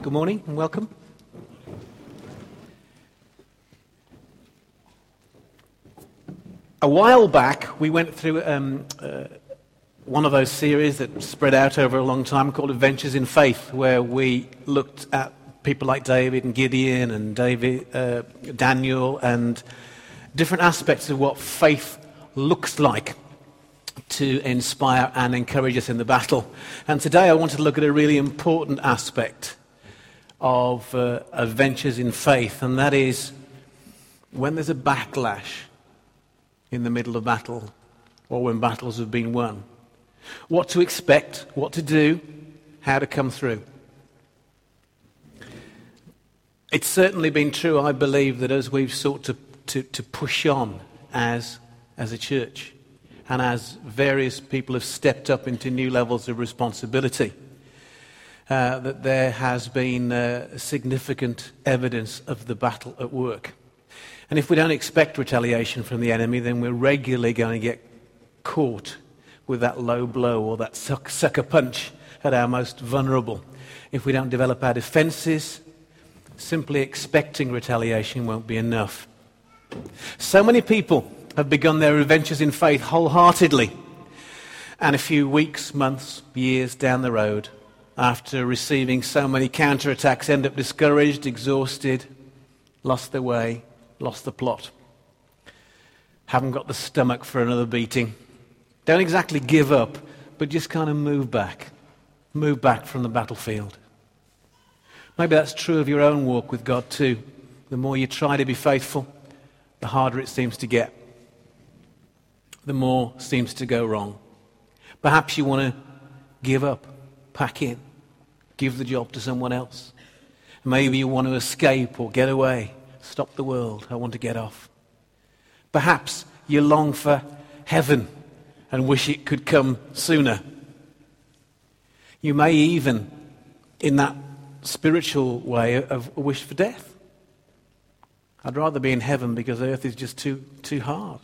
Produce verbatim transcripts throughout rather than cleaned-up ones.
Good morning and welcome. A while back, we went through um, uh, one of those series that spread out over a long time called Adventures in Faith, where we looked at people like David and Gideon and David, uh, Daniel, and different aspects of what faith looks like to inspire and encourage us in the battle. And today I wanted to look at a really important aspect of uh, adventures in faith, and that is when there's a backlash in the middle of battle or when battles have been won. What to expect, what to do, how to come through. It's certainly been true, I believe, that as we've sought to, to, to push on as, as a church, and as various people have stepped up into new levels of responsibility, uh, that there has been uh, significant evidence of the battle at work. And if we don't expect retaliation from the enemy, then we're regularly going to get caught with that low blow or that suck, sucker punch at our most vulnerable. If we don't develop our defenses, simply expecting retaliation won't be enough. So many people have begun their adventures in faith wholeheartedly, and a few weeks, months, years down the road, after receiving so many counterattacks, end up discouraged, exhausted, lost their way, lost the plot, haven't got the stomach for another beating. Don't exactly give up, but just kind of move back, move back from the battlefield. Maybe that's true of your own walk with God too. The more you try to be faithful, the harder it seems to get. The more seems to go wrong. Perhaps you want to give up, pack in, give the job to someone else. Maybe you want to escape or get away, stop the world, I want to get off. Perhaps you long for heaven and wish it could come sooner. You may even, in that spiritual way, have a wish for death. I'd rather be in heaven because earth is just too too hard.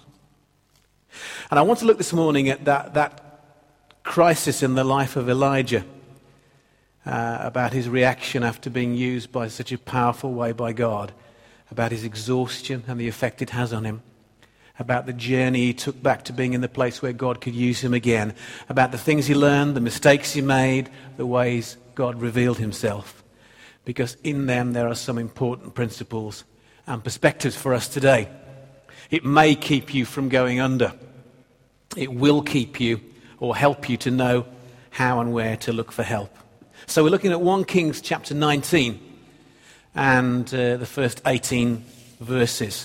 And I want to look this morning at that, that crisis in the life of Elijah, uh, about his reaction after being used by such a powerful way by God, about his exhaustion and the effect it has on him, about the journey he took back to being in the place where God could use him again, about the things he learned, the mistakes he made, the ways God revealed himself. Because in them there are some important principles and perspectives for us today. It may keep you from going under. It will keep you or help you to know how and where to look for help. So we're looking at First Kings chapter nineteen and uh, the first eighteen verses.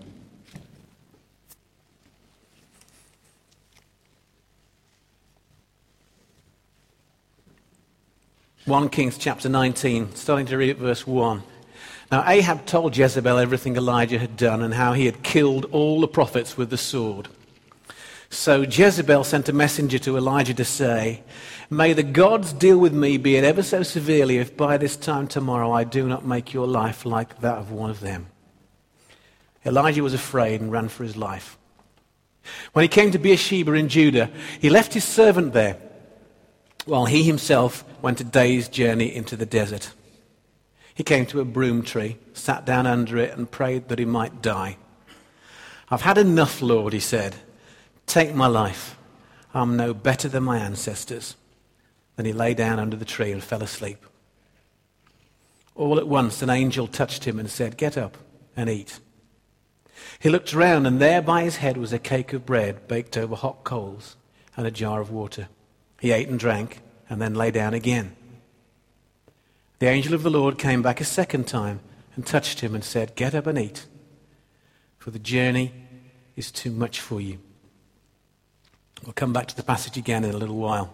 First Kings chapter nineteen, starting to read at verse one. Now Ahab told Jezebel everything Elijah had done and how he had killed all the prophets with the sword. So Jezebel sent a messenger to Elijah to say, "May the gods deal with me, be it ever so severely, if by this time tomorrow I do not make your life like that of one of them." Elijah was afraid and ran for his life. When he came to Beersheba in Judah, he left his servant there, while he himself went a day's journey into the desert. He came to a broom tree, sat down under it, and prayed that he might die. "I've had enough, Lord," he said. "Take my life. I'm no better than my ancestors." Then he lay down under the tree and fell asleep. All at once an angel touched him and said, "Get up and eat." He looked around, and there by his head was a cake of bread baked over hot coals and a jar of water. He ate and drank, and then lay down again. The angel of the Lord came back a second time and touched him and said, "Get up and eat, for the journey is too much for you." We'll come back to the passage again in a little while.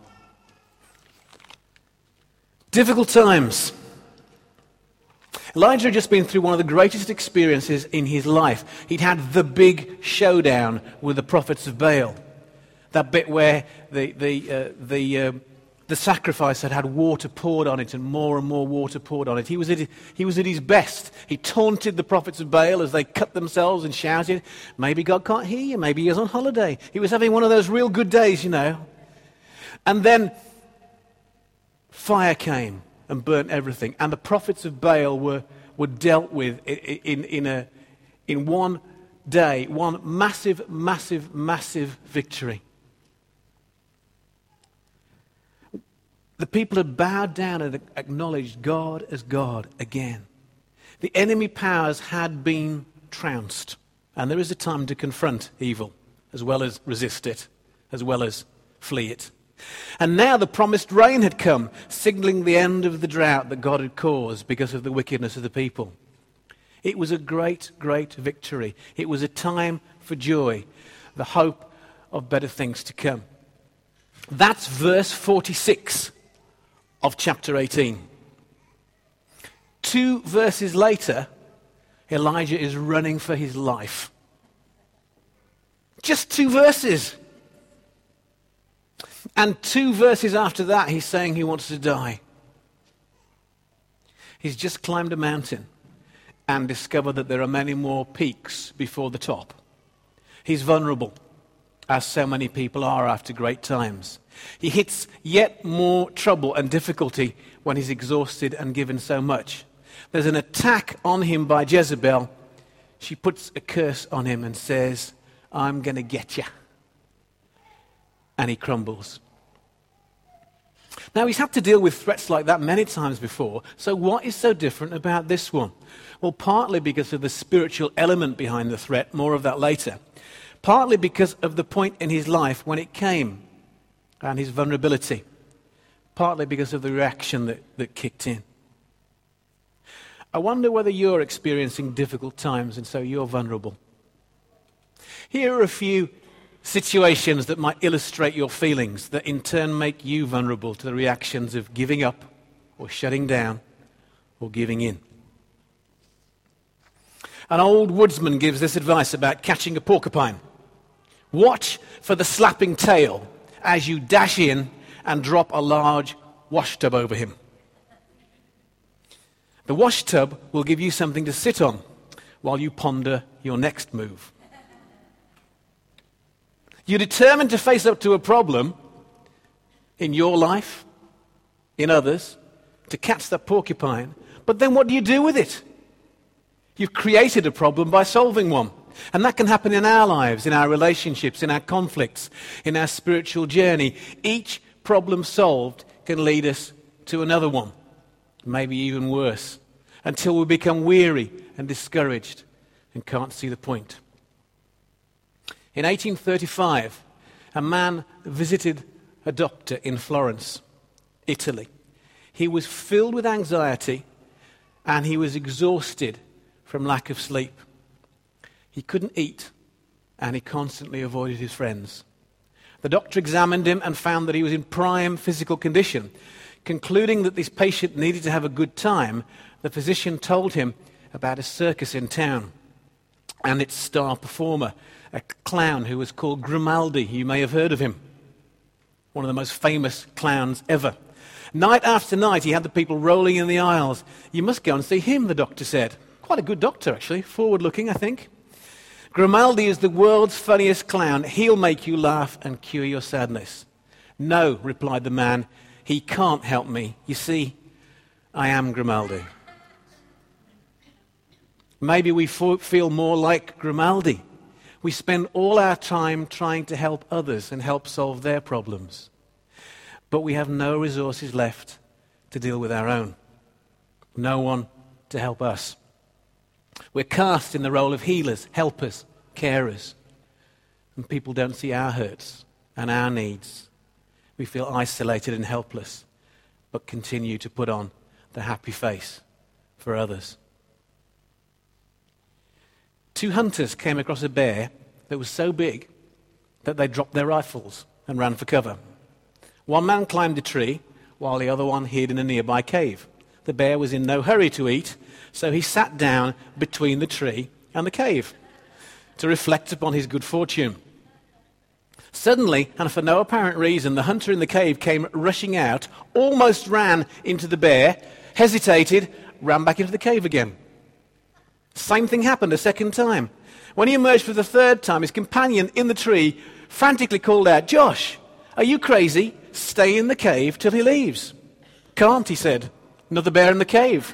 Difficult times. Elijah had just been through one of the greatest experiences in his life. He'd had the big showdown with the prophets of Baal. That bit where the the uh, the uh, the sacrifice had had water poured on it and more and more water poured on it. He was at, he was at his best. He taunted the prophets of Baal as they cut themselves and shouted, "Maybe God can't hear you. Maybe he was on holiday." He was having one of those real good days, you know. And then fire came and burnt everything. And the prophets of Baal were, were dealt with in, in, in, a, in one day, one massive, massive, massive victory. The people had bowed down and acknowledged God as God again. The enemy powers had been trounced. And there is a time to confront evil, as well as resist it, as well as flee it. And now the promised rain had come, signaling the end of the drought that God had caused because of the wickedness of the people. It was a great, great victory. It was a time for joy, the hope of better things to come. That's verse forty-six of chapter eighteen. Two verses later, Elijah is running for his life. Just two verses. And two verses after that, he's saying he wants to die. He's just climbed a mountain and discovered that there are many more peaks before the top. He's vulnerable, as so many people are after great times. He hits yet more trouble and difficulty when he's exhausted and given so much. There's an attack on him by Jezebel. She puts a curse on him and says, I'm going to get you. And he crumbles. Now, he's had to deal with threats like that many times before, so what is so different about this one? Well, partly because of the spiritual element behind the threat, more of that later. Partly because of the point in his life when it came, and his vulnerability. Partly because of the reaction that, that kicked in. I wonder whether you're experiencing difficult times and so you're vulnerable. Here are a few situations that might illustrate your feelings, that in turn make you vulnerable to the reactions of giving up or shutting down or giving in. An old woodsman gives this advice about catching a porcupine. Watch for the slapping tail as you dash in and drop a large wash tub over him. The wash tub will give you something to sit on while you ponder your next move. You're determined to face up to a problem in your life, in others, to catch that porcupine, but then what do you do with it? You've created a problem by solving one. And that can happen in our lives, in our relationships, in our conflicts, in our spiritual journey. Each problem solved can lead us to another one, maybe even worse, until we become weary and discouraged and can't see the point. In eighteen thirty-five, a man visited a doctor in Florence, Italy. He was filled with anxiety and he was exhausted from lack of sleep. He couldn't eat and he constantly avoided his friends. The doctor examined him and found that he was in prime physical condition. Concluding that this patient needed to have a good time, the physician told him about a circus in town and its star performer, a clown who was called Grimaldi. You may have heard of him. One of the most famous clowns ever. Night after night, he had the people rolling in the aisles. You must go and see him, the doctor said. Quite a good doctor, actually. Forward-looking, I think. Grimaldi is the world's funniest clown. He'll make you laugh and cure your sadness. No, replied the man, he can't help me. You see, I am Grimaldi. Maybe we feel more like Grimaldi. We spend all our time trying to help others and help solve their problems. But we have no resources left to deal with our own. No one to help us. We're cast in the role of healers, helpers, carers. And people don't see our hurts and our needs. We feel isolated and helpless, but continue to put on the happy face for others. Two hunters came across a bear that was so big that they dropped their rifles and ran for cover. One man climbed a tree while the other one hid in a nearby cave. The bear was in no hurry to eat, so he sat down between the tree and the cave to reflect upon his good fortune. Suddenly, and for no apparent reason, the hunter in the cave came rushing out, almost ran into the bear, hesitated, ran back into the cave again. Same thing happened a second time. When he emerged for the third time, his companion in the tree frantically called out, "Josh, are you crazy? Stay in the cave till he leaves." "Can't," he said. Another bear in the cave.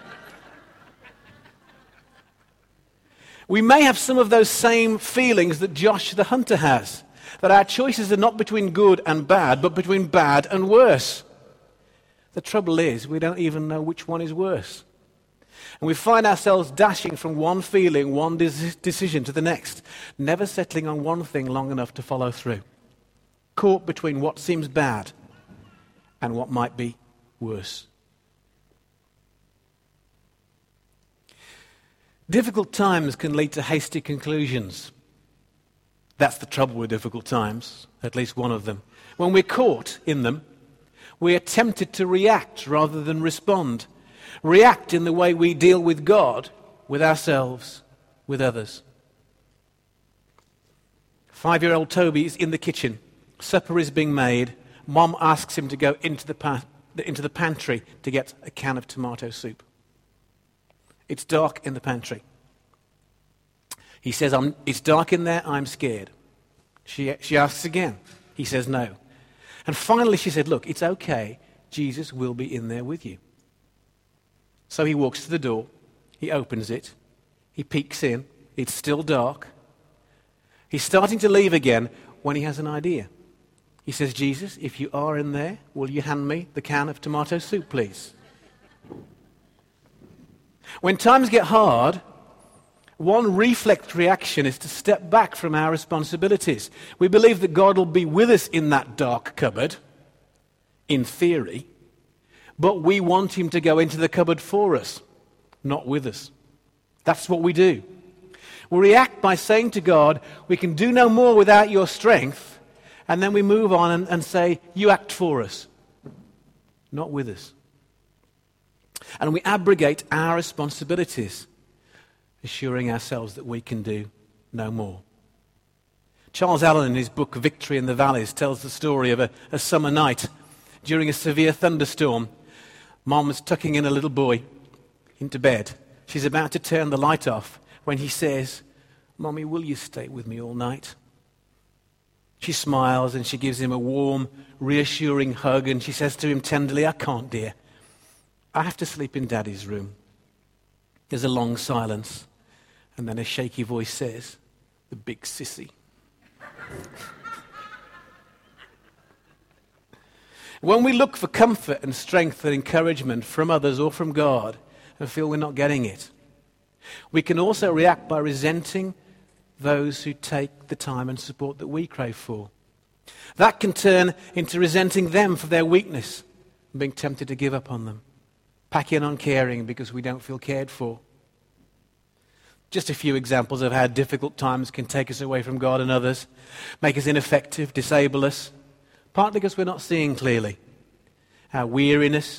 We may have some of those same feelings that Josh the hunter has, that our choices are not between good and bad, but between bad and worse. The trouble is, we don't even know which one is worse. And we find ourselves dashing from one feeling, one des- decision to the next, never settling on one thing long enough to follow through. Caught between what seems bad and what might be worse. Difficult times can lead to hasty conclusions. That's the trouble with difficult times, at least one of them. When we're caught in them, we are tempted to react rather than respond. React in the way we deal with God, with ourselves, with others. Five-year-old Toby is in the kitchen. Supper is being made. Mom asks him to go into the, pa- into the pantry to get a can of tomato soup. It's dark in the pantry. He says, I'm, it's dark in there, I'm scared. She, she asks again. He says no. And finally she said, look, it's okay. Jesus will be in there with you. So he walks to the door. He opens it. He peeks in. It's still dark. He's starting to leave again when he has an idea. He says, Jesus, if you are in there, will you hand me the can of tomato soup, please? When times get hard, one reflex reaction is to step back from our responsibilities. We believe that God will be with us in that dark cupboard, in theory, but we want him to go into the cupboard for us, not with us. That's what we do. We react by saying to God, we can do no more without your strength, and then we move on and, and say, you act for us, not with us. And we abrogate our responsibilities, assuring ourselves that we can do no more. Charles Allen, in his book Victory in the Valleys, tells the story of a, a summer night during a severe thunderstorm. Mom was tucking in a little boy into bed. She's about to turn the light off when he says, Mommy, will you stay with me all night? She smiles and she gives him a warm, reassuring hug, and she says to him tenderly, I can't, dear. I have to sleep in Daddy's room. There's a long silence, and then a shaky voice says, the big sissy. When we look for comfort and strength and encouragement from others or from God and feel we're not getting it, we can also react by resenting those who take the time and support that we crave for. That can turn into resenting them for their weakness and being tempted to give up on them. Packing on caring because we don't feel cared for. Just a few examples of how difficult times can take us away from God and others, make us ineffective, disable us, partly because we're not seeing clearly. Our weariness,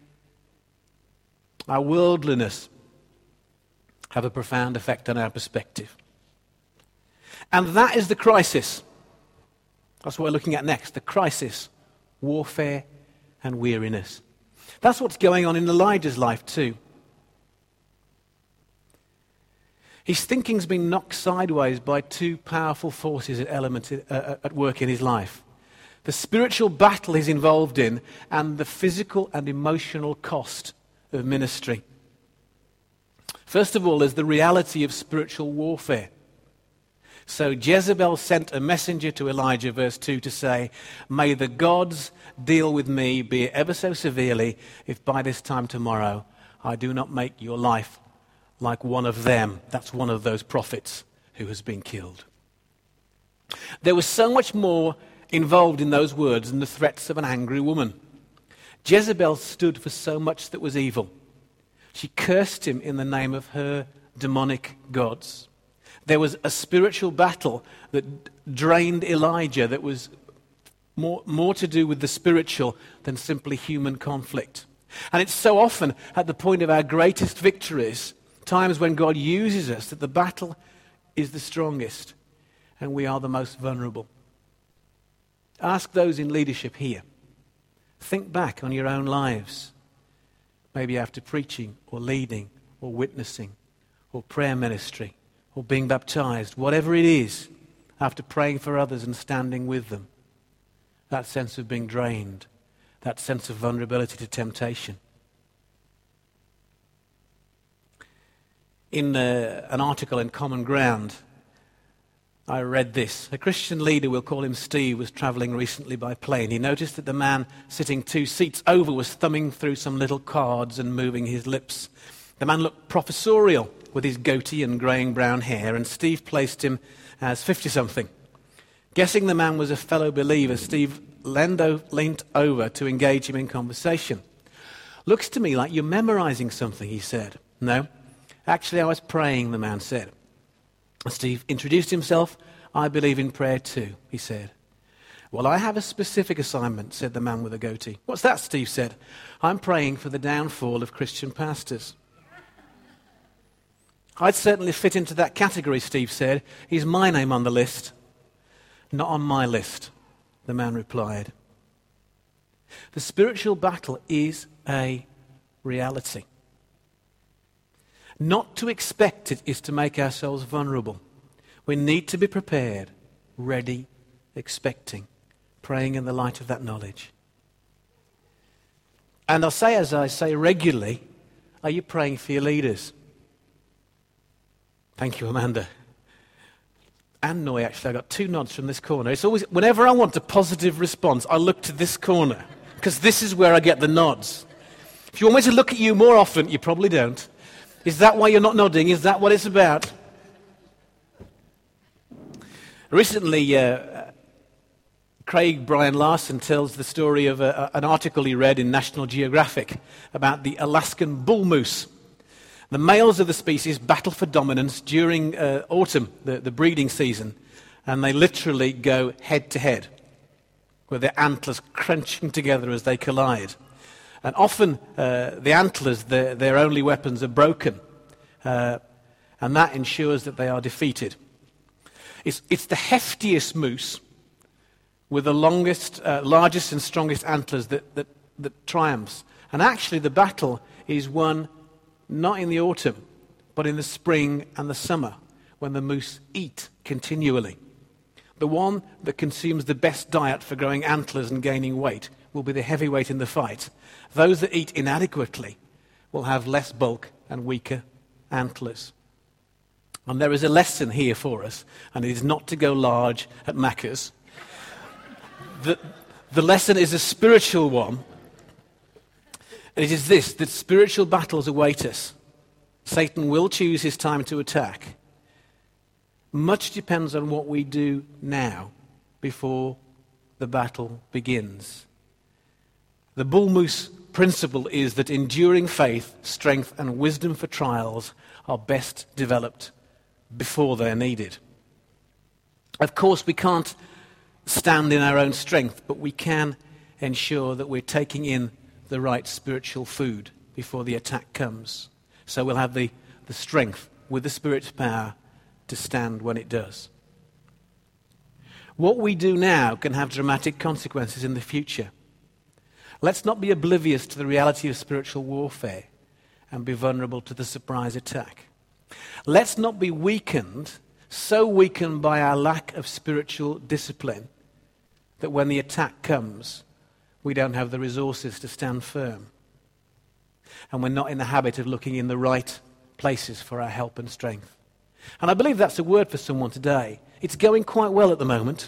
our worldliness have a profound effect on our perspective. And that is the crisis. That's what we're looking at next, the crisis, warfare and weariness. That's what's going on in Elijah's life too. His thinking's been knocked sideways by two powerful forces at, element, uh, at work in his life. The spiritual battle he's involved in and the physical and emotional cost of ministry. First of all, there's the reality of spiritual warfare. So Jezebel sent a messenger to Elijah, verse two, to say, may the gods deal with me, be it ever so severely, if by this time tomorrow I do not make your life like one of them. That's one of those prophets who has been killed. There was so much more involved in those words than the threats of an angry woman. Jezebel stood for so much that was evil. She cursed him in the name of her demonic gods. There was a spiritual battle that drained Elijah that was more, more to do with the spiritual than simply human conflict. And it's so often at the point of our greatest victories, times when God uses us, that the battle is the strongest and we are the most vulnerable. Ask those in leadership here. Think back on your own lives, maybe after preaching or leading or witnessing or prayer ministry or being baptized, whatever it is, after praying for others and standing with them. That sense of being drained, that sense of vulnerability to temptation. In uh, an article in Common Ground, I read this. A Christian leader, we'll call him Steve, was travelling recently by plane. He noticed that the man sitting two seats over was thumbing through some little cards and moving his lips. The man looked professorial with his goatee and greying brown hair, and Steve placed him as fifty-something. Guessing the man was a fellow believer, Steve leaned over to engage him in conversation. "Looks to me like you're memorizing something," he said. "No, actually I was praying," the man said. Steve introduced himself. "I believe in prayer too," he said. "Well, I have a specific assignment," said the man with a goatee. "What's that?" Steve said. "I'm praying for the downfall of Christian pastors." "I'd certainly fit into that category," Steve said. "Is my name on the list?" "Not on my list," the man replied. The spiritual battle is a reality. Not to expect it is to make ourselves vulnerable. We need to be prepared, ready, expecting, praying in the light of that knowledge. And I'll say, as I say regularly, are you praying for your leaders? Thank you, Amanda. And Noy, actually, I got two nods from this corner. It's always, whenever I want a positive response, I look to this corner, because this is where I get the nods. If you want me to look at you more often, you probably don't. Is that why you're not nodding? Is that what it's about? Recently, uh, Craig Brian Larson tells the story of a, a, an article he read in National Geographic about the Alaskan bull moose. The males of the species battle for dominance during uh, autumn, the, the breeding season, and they literally go head to head, with their antlers crunching together as they collide. And often uh, the antlers, their, their only weapons, are broken, uh, and that ensures that they are defeated. It's, it's the heftiest moose with the longest, uh, largest and strongest antlers that, that, that triumphs. And actually the battle is won not in the autumn, but in the spring and the summer, when the moose eat continually. The one that consumes the best diet for growing antlers and gaining weight will be the heavyweight in the fight. Those that eat inadequately will have less bulk and weaker antlers. And there is a lesson here for us, and it is not to go large at Macca's. The, the lesson is a spiritual one. And it is this, that spiritual battles await us. Satan will choose his time to attack. Much depends on what we do now before the battle begins. The bull moose principle is that enduring faith, strength, and wisdom for trials are best developed before they're needed. Of course, we can't stand in our own strength, but we can ensure that we're taking in the right spiritual food before the attack comes. So we'll have the, the strength with the Spirit's power to stand when it does. What we do now can have dramatic consequences in the future. Let's not be oblivious to the reality of spiritual warfare and be vulnerable to the surprise attack. Let's not be weakened, so weakened by our lack of spiritual discipline that when the attack comes, we don't have the resources to stand firm. And we're not in the habit of looking in the right places for our help and strength. And I believe that's a word for someone today. It's going quite well at the moment.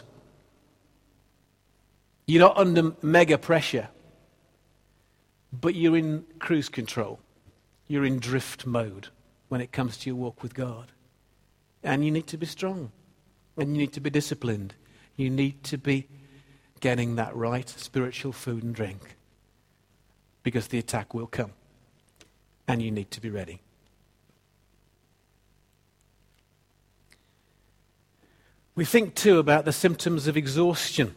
You're not under mega pressure, but you're in cruise control. You're in drift mode when it comes to your walk with God. And you need to be strong. And you need to be disciplined. You need to be getting that right spiritual food and drink, because the attack will come. And you need to be ready. We think too about the symptoms of exhaustion.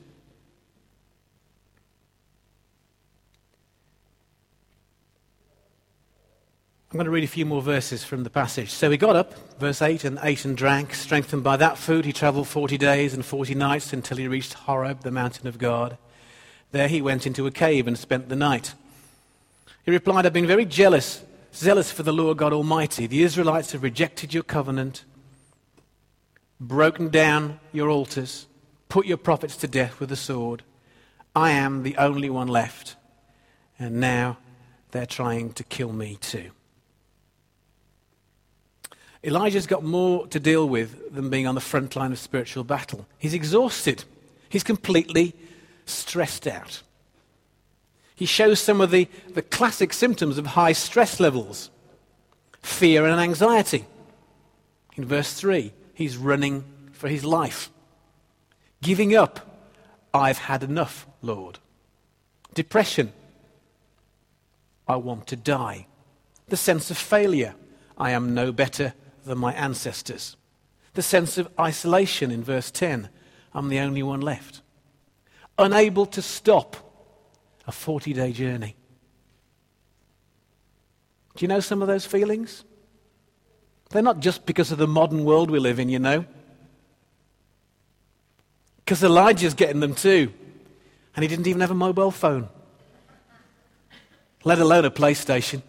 I'm going to read a few more verses from the passage. So he got up, verse eight, and ate and drank. Strengthened by that food, he traveled forty days and forty nights until he reached Horeb, the mountain of God. There he went into a cave and spent the night. He replied, I've been very jealous, zealous for the Lord God Almighty. The Israelites have rejected your covenant, broken down your altars, put your prophets to death with the sword. I am the only one left, and now they're trying to kill me too. Elijah's got more to deal with than being on the front line of spiritual battle. He's exhausted. He's completely stressed out. He shows some of the, the classic symptoms of high stress levels. Fear and anxiety. In verse three, he's running for his life. Giving up. I've had enough, Lord. Depression. I want to die. The sense of failure. I am no better than my ancestors. The sense of isolation in verse ten. I'm the only one left. Unable to stop a forty-day journey. Do you know some of those feelings? They're not just because of the modern world we live in, you know. Because Elijah's getting them too. And he didn't even have a mobile phone. Let alone a PlayStation.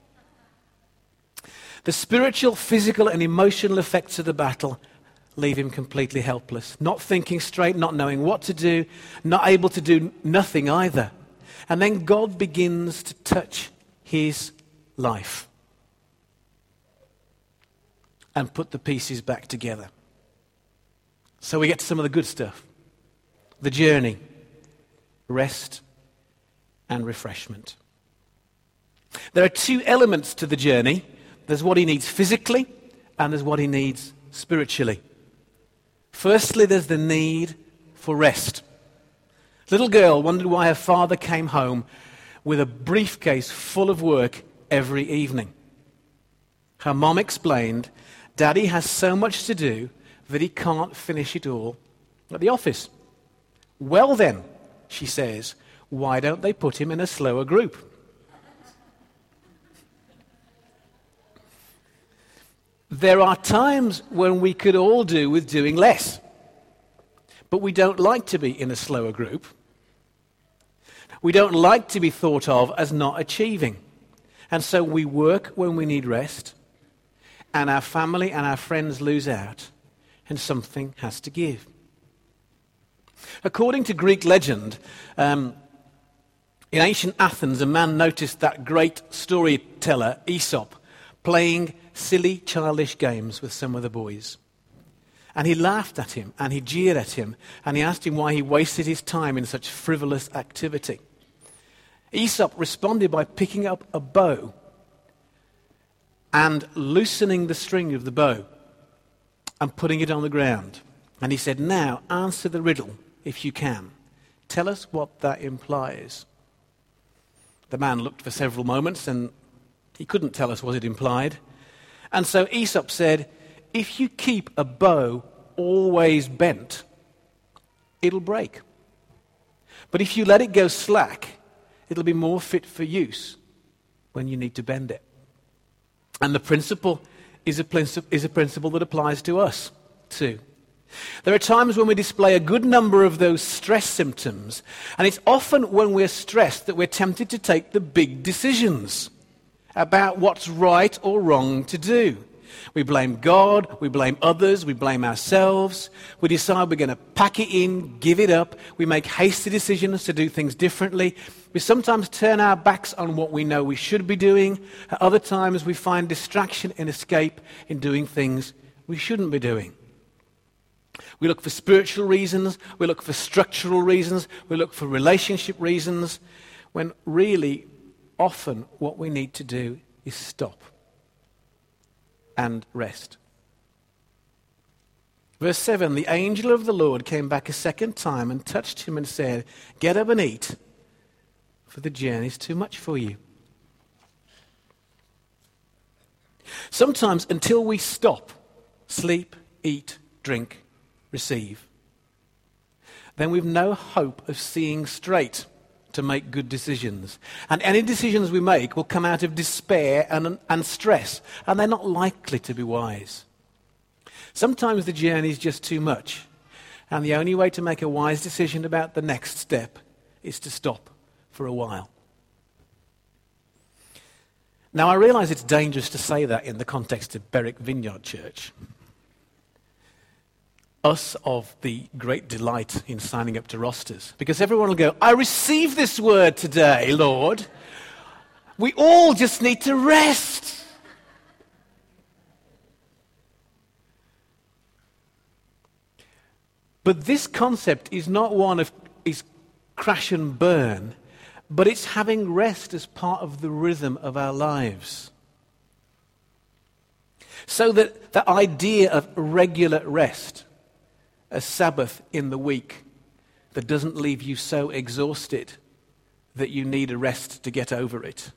The spiritual, physical, and emotional effects of the battle leave him completely helpless. Not thinking straight, not knowing what to do, not able to do nothing either. And then God begins to touch his life and put the pieces back together. So we get to some of the good stuff. The journey, rest, and refreshment. There are two elements to the journey. There's what he needs physically, and there's what he needs spiritually. Firstly, there's the need for rest. Little girl wondered why her father came home with a briefcase full of work every evening. Her mom explained, Daddy has so much to do that he can't finish it all at the office. Well then, she says, why don't they put him in a slower group? There are times when we could all do with doing less, but we don't like to be in a slower group. We don't like to be thought of as not achieving. And so we work when we need rest, and our family and our friends lose out, and something has to give. According to Greek legend, um, in ancient Athens, a man noticed that great storyteller, Aesop, playing silly, childish games with some of the boys. And he laughed at him, and he jeered at him, and he asked him why he wasted his time in such frivolous activity. Aesop responded by picking up a bow and loosening the string of the bow and putting it on the ground. And he said, now answer the riddle, if you can. Tell us what that implies. The man looked for several moments, and he couldn't tell us what it implied. And so Aesop said, if you keep a bow always bent, it'll break. But if you let it go slack, it'll be more fit for use when you need to bend it. And the principle is a, princi- is a principle that applies to us too. There are times when we display a good number of those stress symptoms, and it's often when we're stressed that we're tempted to take the big decisions about what's right or wrong to do. We blame God, we blame others, we blame ourselves. We decide we're going to pack it in, give it up. We make hasty decisions to do things differently. We sometimes turn our backs on what we know we should be doing. At other times we find distraction and escape in doing things we shouldn't be doing. We look for spiritual reasons, we look for structural reasons, we look for relationship reasons, when really often what we need to do is stop and rest. Verse seven, the angel of the Lord came back a second time and touched him and said, get up and eat, for the journey is too much for you. Sometimes until we stop, sleep, eat, drink, receive, then we've no hope of seeing straight to make good decisions. And any decisions we make will come out of despair and, and stress, and they're not likely to be wise. Sometimes the journey is just too much, and the only way to make a wise decision about the next step is to stop for a while. Now, I realize it's dangerous to say that in the context of Berwick Vineyard Church. Us of the great delight in signing up to rosters. Because everyone will go, I received this word today, Lord. We all just need to rest. But this concept is not one of is crash and burn, but it's having rest as part of the rhythm of our lives. So that the idea of regular rest, a Sabbath in the week that doesn't leave you so exhausted that you need a rest to get over it.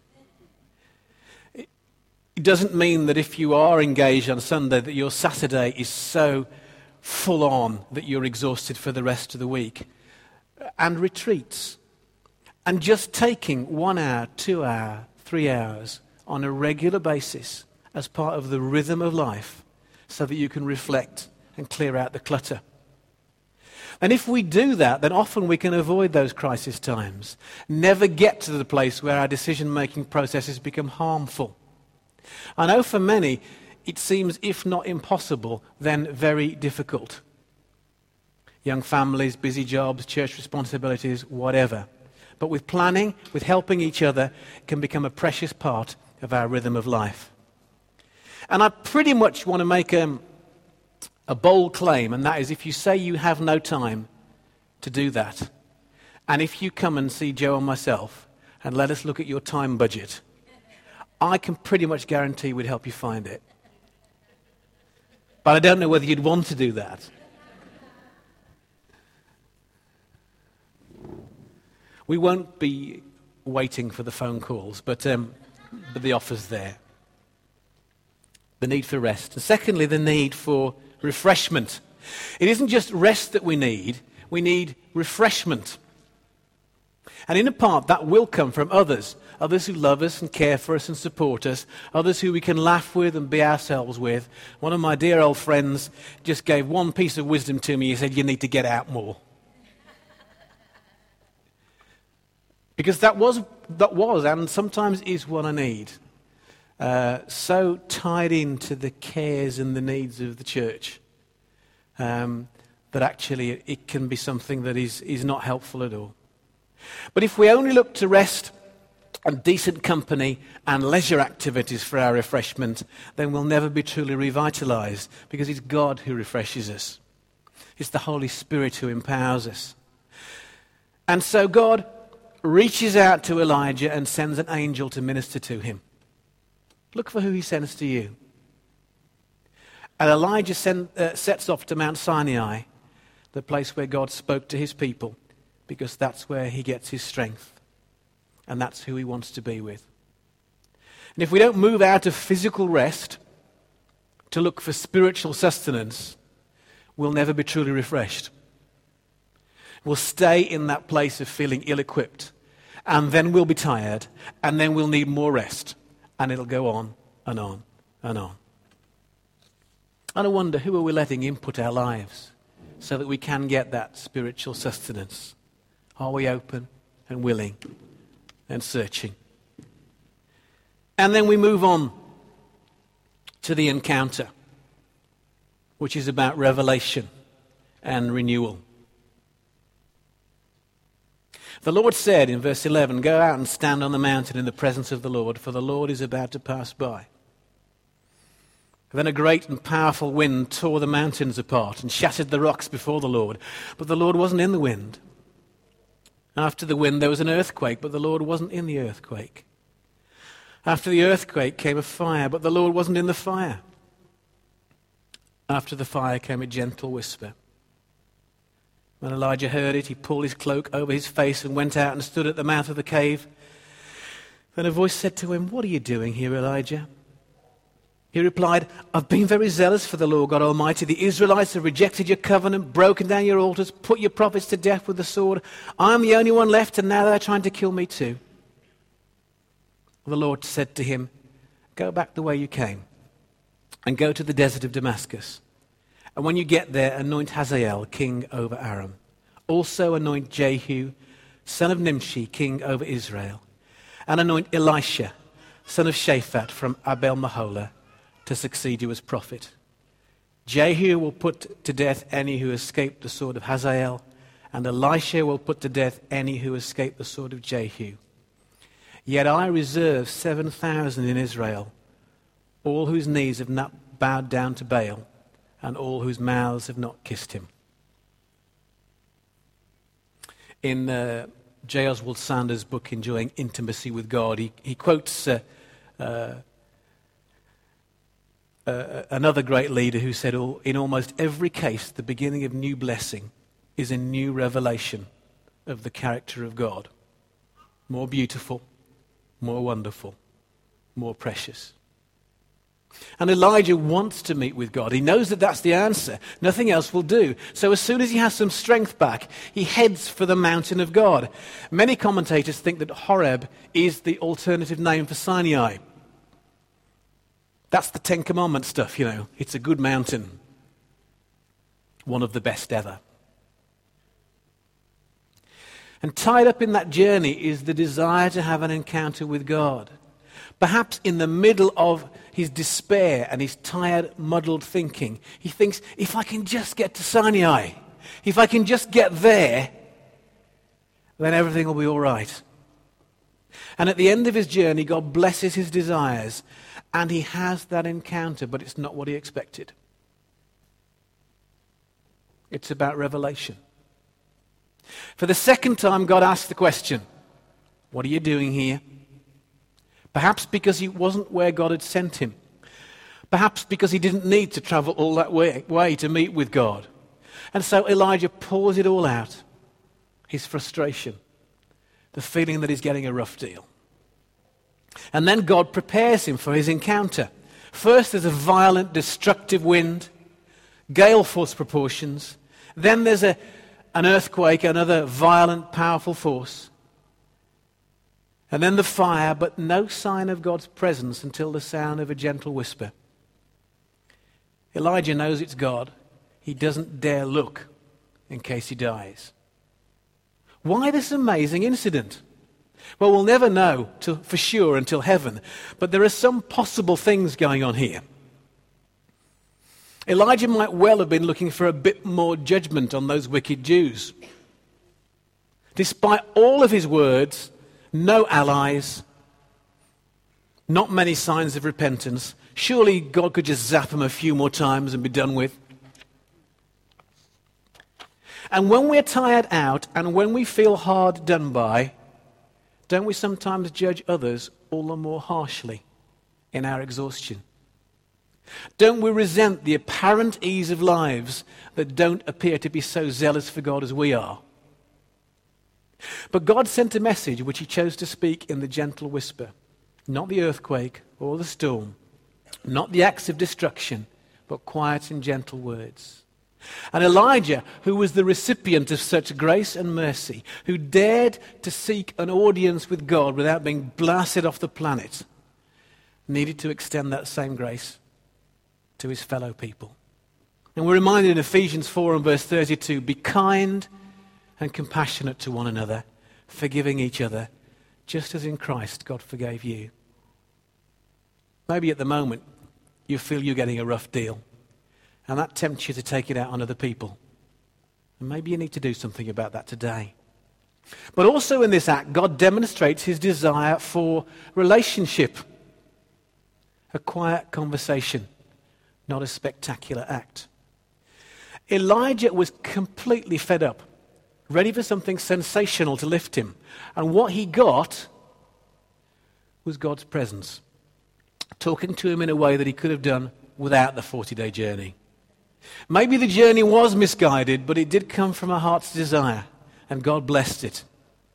It doesn't mean that if you are engaged on Sunday that your Saturday is so full on that you're exhausted for the rest of the week. And retreats. And just taking one hour, two hour, three hours on a regular basis as part of the rhythm of life so that you can reflect and clear out the clutter. And if we do that, then often we can avoid those crisis times. Never get to the place where our decision-making processes become harmful. I know for many, it seems, if not impossible, then very difficult. Young families, busy jobs, church responsibilities, whatever. But with planning, with helping each other, it can become a precious part of our rhythm of life. And I pretty much want to make a, a bold claim, and that is if you say you have no time to do that, and if you come and see Joe and myself and let us look at your time budget, I can pretty much guarantee we'd help you find it. But I don't know whether you'd want to do that. We won't be waiting for the phone calls, but, um, but the offer's there. The need for rest. And secondly, the need for refreshment. It isn't just rest that we need, we need refreshment. And in a part, that will come from others. Others who love us and care for us and support us. Others who we can laugh with and be ourselves with. One of my dear old friends just gave one piece of wisdom to me. He said, you need to get out more. Because that was, that was and sometimes is what I need. Uh, so tied into the cares and the needs of the church um, that actually it, it can be something that is, is not helpful at all. But if we only look to rest and decent company and leisure activities for our refreshment, then we'll never be truly revitalized, because it's God who refreshes us. It's the Holy Spirit who empowers us. And so God reaches out to Elijah and sends an angel to minister to him. Look for who he sends to you. And Elijah send, uh, sets off to Mount Sinai, the place where God spoke to his people, because that's where he gets his strength. And that's who he wants to be with. And if we don't move out of physical rest to look for spiritual sustenance, we'll never be truly refreshed. We'll stay in that place of feeling ill-equipped. And then we'll be tired. And then we'll need more rest. And it'll go on and on and on. And I wonder, who are we letting input our lives so that we can get that spiritual sustenance? Are we open and willing and searching? And then we move on to the encounter, which is about revelation and renewal. The Lord said in verse eleven, go out and stand on the mountain in the presence of the Lord, for the Lord is about to pass by. Then a great and powerful wind tore the mountains apart and shattered the rocks before the Lord. But the Lord wasn't in the wind. After the wind there was an earthquake, but the Lord wasn't in the earthquake. After the earthquake came a fire, but the Lord wasn't in the fire. After the fire came a gentle whisper. When Elijah heard it, he pulled his cloak over his face and went out and stood at the mouth of the cave. Then a voice said to him, what are you doing here, Elijah? He replied, I've been very zealous for the Lord God Almighty. The Israelites have rejected your covenant, broken down your altars, put your prophets to death with the sword. I'm the only one left, and now they're trying to kill me too. The Lord said to him, go back the way you came and go to the desert of Damascus. And when you get there, anoint Hazael king over Aram. Also anoint Jehu, son of Nimshi, king over Israel. And anoint Elisha, son of Shaphat from Abel-Maholah, to succeed you as prophet. Jehu will put to death any who escaped the sword of Hazael, and Elisha will put to death any who escaped the sword of Jehu. Yet I reserve seven thousand in Israel, all whose knees have not bowed down to Baal, and all whose mouths have not kissed him. in uh, J. Oswald Sanders' book, Enjoying Intimacy with God, he, he quotes uh, uh, uh, another great leader who said, oh, in almost every case, the beginning of new blessing is a new revelation of the character of God. More beautiful, more wonderful, more precious. And Elijah wants to meet with God. He knows that that's the answer. Nothing else will do. So as soon as he has some strength back, he heads for the mountain of God. Many commentators think that Horeb is the alternative name for Sinai. That's the Ten Commandments stuff, you know. It's a good mountain. One of the best ever. And tied up in that journey is the desire to have an encounter with God. Perhaps in the middle of his despair and his tired, muddled thinking, he thinks, if I can just get to Sinai, if I can just get there, then everything will be all right. And at the end of his journey, God blesses his desires, and he has that encounter, but it's not what he expected. It's about revelation. For the second time, God asked the question, what are you doing here? Perhaps because he wasn't where God had sent him. Perhaps because he didn't need to travel all that way, way to meet with God. And so Elijah pours it all out. His frustration. The feeling that he's getting a rough deal. And then God prepares him for his encounter. First there's a violent, destructive wind. Gale force proportions. Then there's a, an earthquake, another violent, powerful force. And then the fire, but no sign of God's presence until the sound of a gentle whisper. Elijah knows it's God. He doesn't dare look in case he dies. Why this amazing incident? Well, we'll never know to, for sure until heaven, but there are some possible things going on here. Elijah might well have been looking for a bit more judgment on those wicked Jews. Despite all of his words, no allies, not many signs of repentance. Surely God could just zap them a few more times and be done with. And when we're tired out and when we feel hard done by, don't we sometimes judge others all the more harshly in our exhaustion? Don't we resent the apparent ease of lives that don't appear to be so zealous for God as we are? But God sent a message which he chose to speak in the gentle whisper. Not the earthquake or the storm. Not the acts of destruction, but quiet and gentle words. And Elijah, who was the recipient of such grace and mercy, who dared to seek an audience with God without being blasted off the planet, needed to extend that same grace to his fellow people. And we're reminded in Ephesians four and verse thirty-two, be kind and compassionate to one another, forgiving each other, just as in Christ God forgave you. Maybe at the moment you feel you're getting a rough deal, and that tempts you to take it out on other people. And maybe you need to do something about that today. But also in this act, God demonstrates his desire for relationship. A quiet conversation, not a spectacular act. Elijah was completely fed up, ready for something sensational to lift him. And what he got was God's presence, talking to him in a way that he could have done without the forty-day journey. Maybe the journey was misguided, but it did come from a heart's desire, and God blessed it.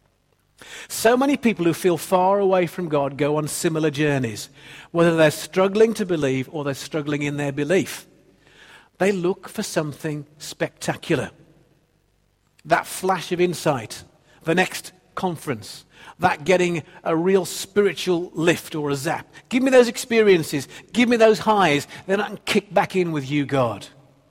So many people who feel far away from God go on similar journeys, whether they're struggling to believe or they're struggling in their belief. They look for something spectacular. That flash of insight, the next conference, that getting a real spiritual lift or a zap. Give me those experiences, give me those highs, then I can kick back in with you, God.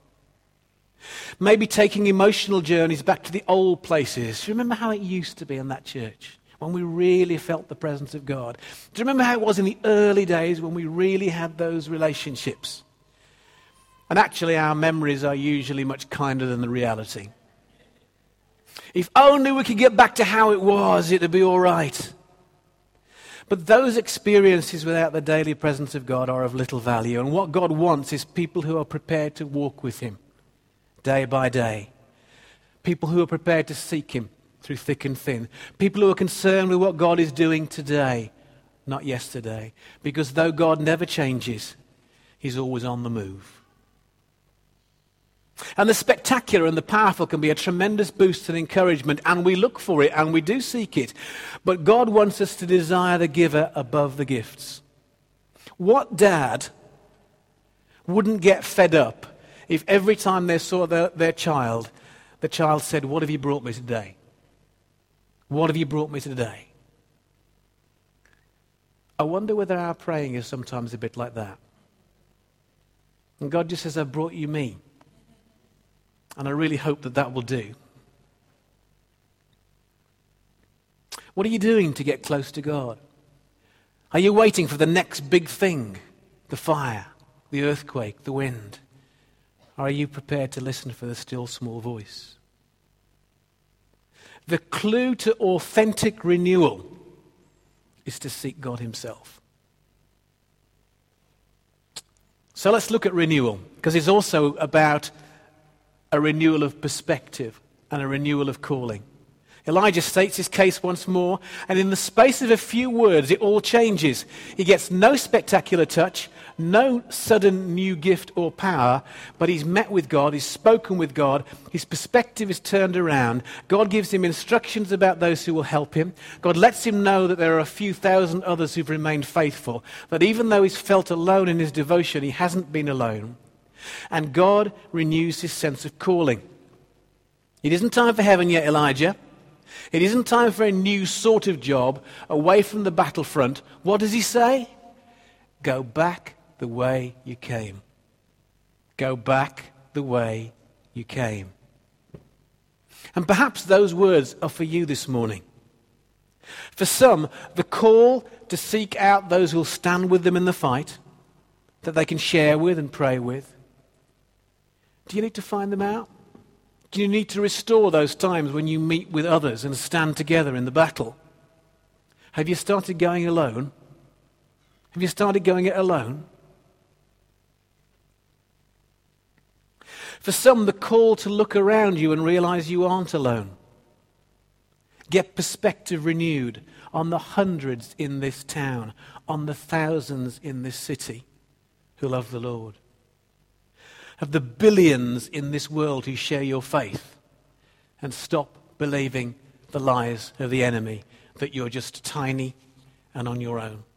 Maybe taking emotional journeys back to the old places. Do you remember how it used to be in that church? When we really felt the presence of God. Do you remember how it was in the early days when we really had those relationships? And actually our memories are usually much kinder than the reality. If only we could get back to how it was, it'd be all right. But those experiences without the daily presence of God are of little value. And what God wants is people who are prepared to walk with him day by day. People who are prepared to seek him through thick and thin. People who are concerned with what God is doing today, not yesterday. Because though God never changes, he's always on the move. And the spectacular and the powerful can be a tremendous boost and encouragement, and we look for it and we do seek it. But God wants us to desire the giver above the gifts. What dad wouldn't get fed up if every time they saw their, their child, the child said, "What have you brought me today? What have you brought me today?" I wonder whether our praying is sometimes a bit like that. And God just says, "I've brought you me." And I really hope that that will do. What are you doing to get close to God? Are you waiting for the next big thing? The fire, the earthquake, the wind? Or are you prepared to listen for the still small voice? The clue to authentic renewal is to seek God himself. So let's look at renewal, because it's also about a renewal of perspective and a renewal of calling. Elijah states his case once more, and in the space of a few words, it all changes. He gets no spectacular touch, no sudden new gift or power, but he's met with God, he's spoken with God, his perspective is turned around. God gives him instructions about those who will help him. God lets him know that there are a few thousand others who've remained faithful, that even though he's felt alone in his devotion, he hasn't been alone. And God renews his sense of calling. It isn't time for heaven yet, Elijah. It isn't time for a new sort of job away from the battlefront. What does he say? Go back the way you came. Go back the way you came. And perhaps those words are for you this morning. For some, the call to seek out those who will stand with them in the fight, that they can share with and pray with. Do you need to find them out? Do you need to restore those times when you meet with others and stand together in the battle? Have you started going alone? Have you started going it alone? For some, the call to look around you and realize you aren't alone. Get perspective renewed on the hundreds in this town, on the thousands in this city who love the Lord. Of the billions in this world who share your faith, and stop believing the lies of the enemy that you're just tiny and on your own.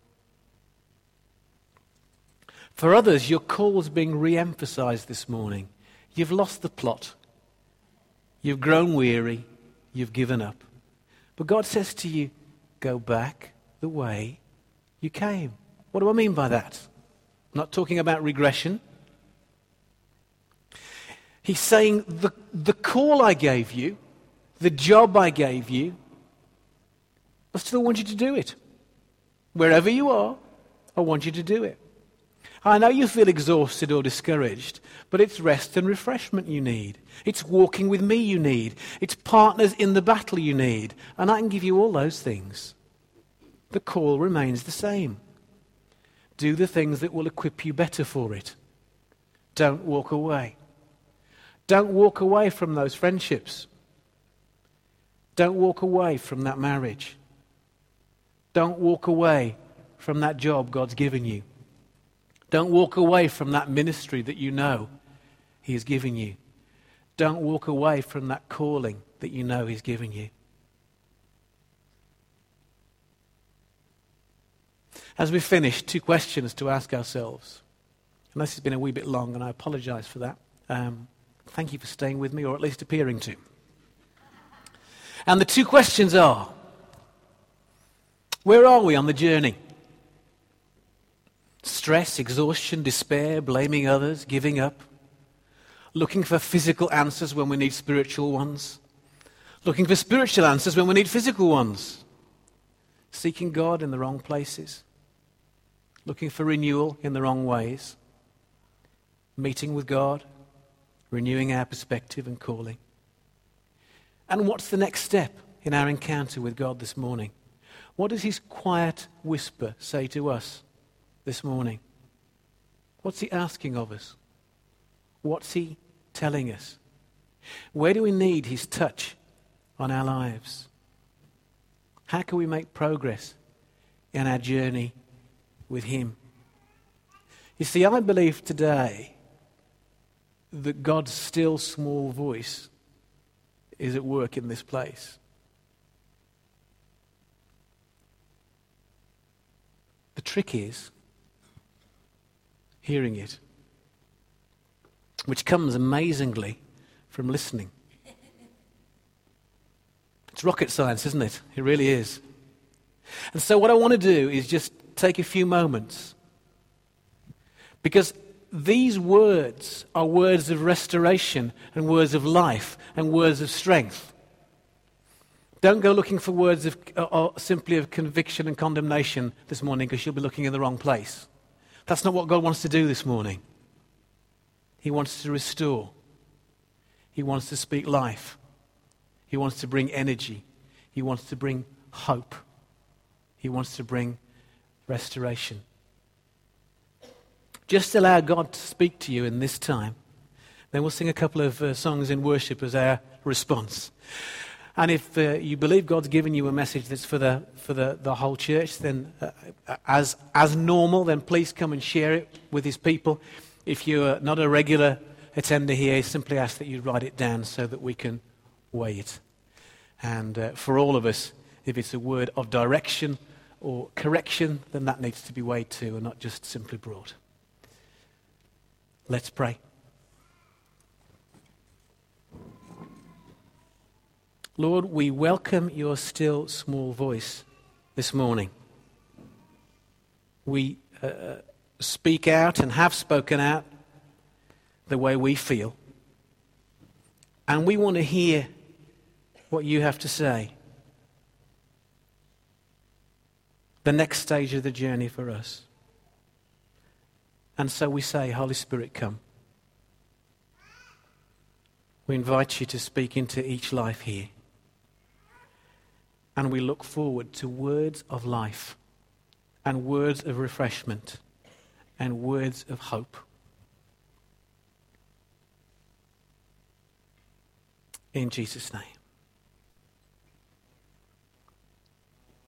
For others, your call is being re-emphasized this morning. You've lost the plot. You've grown weary. You've given up. But God says to you, go back the way you came. What do I mean by that? I'm not talking about regression. He's saying the, the call I gave you, the job I gave you, I still want you to do it. Wherever you are, I want you to do it. I know you feel exhausted or discouraged, but it's rest and refreshment you need. It's walking with me you need. It's partners in the battle you need. And I can give you all those things. The call remains the same. Do the things that will equip you better for it. Don't walk away. Don't walk away from those friendships. Don't walk away from that marriage. Don't walk away from that job God's given you. Don't walk away from that ministry that you know He has given you. Don't walk away from that calling that you know He's given you. As we finish, two questions to ask ourselves. And this has been a wee bit long, and I apologize for that. Um, thank you for staying with me, or at least appearing to. And the two questions are, where are we on the journey? Stress, exhaustion, despair, blaming others, giving up. Looking for physical answers when we need spiritual ones. Looking for spiritual answers when we need physical ones. Seeking God in the wrong places. Looking for renewal in the wrong ways. Meeting with God. Renewing our perspective and calling. And what's the next step in our encounter with God this morning? What does His quiet whisper say to us this morning? What's He asking of us? What's He telling us? Where do we need His touch on our lives? How can we make progress in our journey with him? You see, I believe today that God's still small voice is at work in this place. The trick is hearing it, which comes amazingly from listening. It's rocket science, isn't it? It really is. And so what I want to do is just take a few moments, because these words are words of restoration and words of life and words of strength. Don't go looking for words of or simply of conviction and condemnation this morning, because you'll be looking in the wrong place. That's not what God wants to do this morning. He wants to restore. He wants to speak life. He wants to bring energy. He wants to bring hope. He wants to bring restoration. Just allow God to speak to you in this time. Then we'll sing a couple of uh, songs in worship as our response. And if uh, you believe God's given you a message that's for the for the, the whole church, then uh, as as normal, then please come and share it with his people. If you're not a regular attender here, I simply ask that you write it down so that we can weigh it. And uh, for all of us, if it's a word of direction or correction, then that needs to be weighed too, and not just simply brought. Let's pray. Lord, we welcome your still small voice this morning. We uh, speak out and have spoken out the way we feel. And we want to hear what you have to say. The next stage of the journey for us. And so we say, Holy Spirit, come. We invite you to speak into each life here. And we look forward to words of life and words of refreshment and words of hope. In Jesus' name.